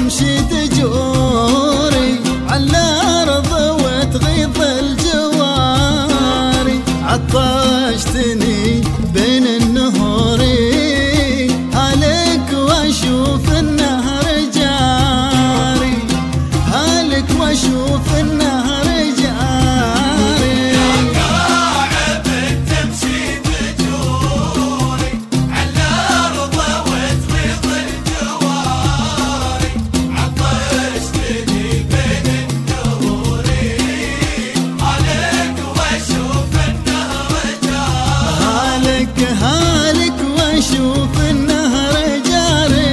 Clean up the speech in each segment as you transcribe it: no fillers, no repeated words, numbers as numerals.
تمشي تجوري على الأرض وتغيظ الجواري، عطشتني بين النهور هالك واشوف النهر جاري، هالك واشوف النهر جاري. يا قاعد تمشي تجوري على الأرض وتغيظ الجواري، عطشتني بين النهور هالك واشوف النهر جاري، هالك واشوف النهر جاري.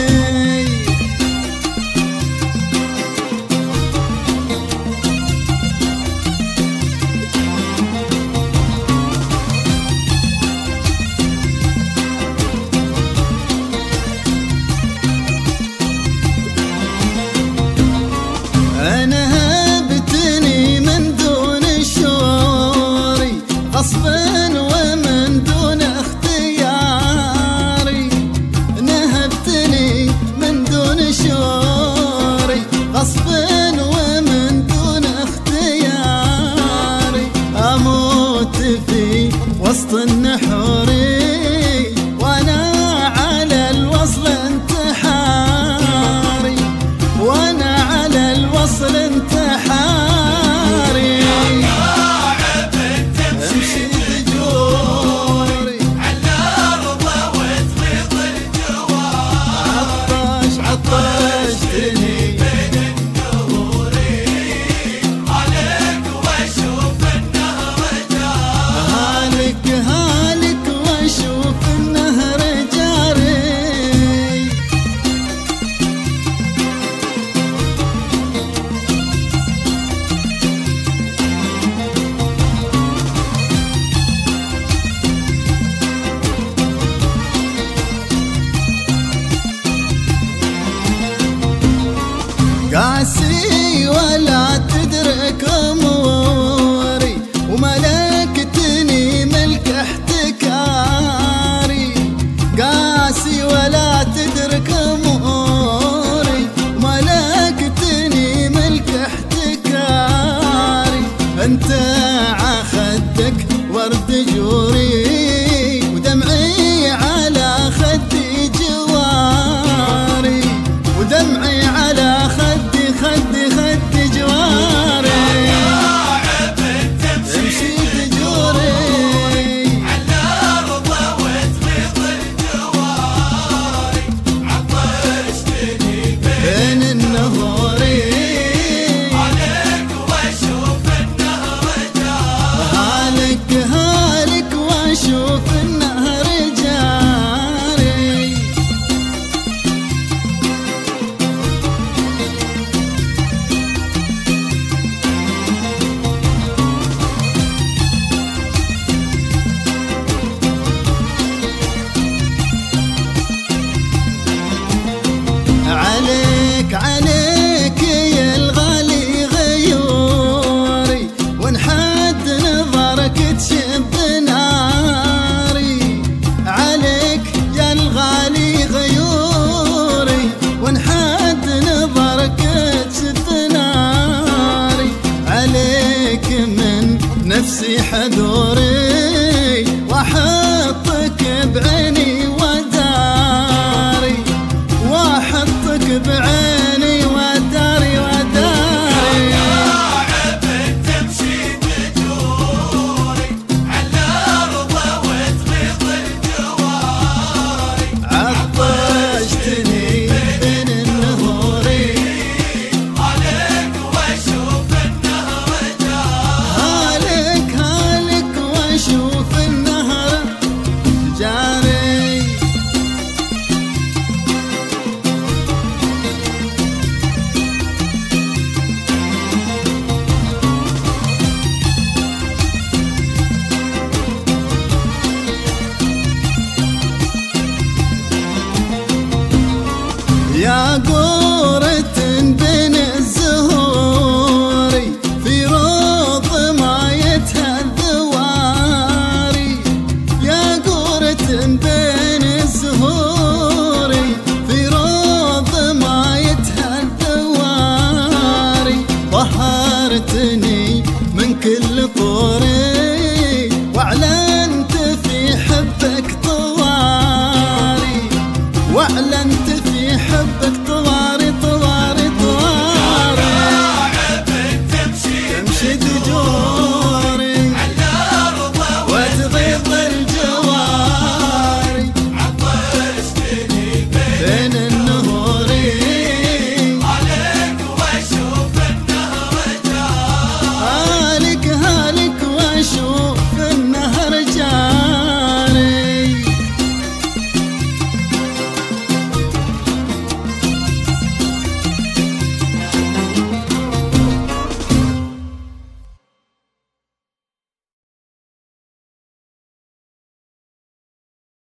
أنا هبتني من دون شعوري غصبا ومن دون اختياري، نهبتني من دون شعوري غصبا ومن دون اختياري، أموت في وسط النحور وأنا على الوصل انتحاري، وأنا على الوصل انتحاري. قاعد تمشي تجوري على الأرض وتغيظ الجواري، عطشتني بين النهور هالك واشوف النهر جاري، هالك واشوف النهر جاري. قاسي ولا تدرك اموري وملكتني ملك احتكاري، قاسي ولا تدرك اموري وملكتني ملك احتكاري، انت عخدك ورد جوري ودمعي على خدي جواري، ودمعي على خدي جواري. قاعد تمشي تجوري على الأرض وتغيظ الجواري، عطشتني بين النهور هالك واشوف النهر جاري، هالك واشوف النهر جاري. عليك يا الغالي غيوري، وانحد نظرك تشب ناري، عليك يا الغالي غيوري وانحد نظرك تشب ناري، عليك من نفسي حذوري واحطك بعيني وداري، واحطك بعيني وداري وداري. قاعد تمشي تجوري على الأرض وتغيظ الجواري، عطشتني بين النهور هالك واشوف النهر جاري، هالك واشوف النهر جاري. يا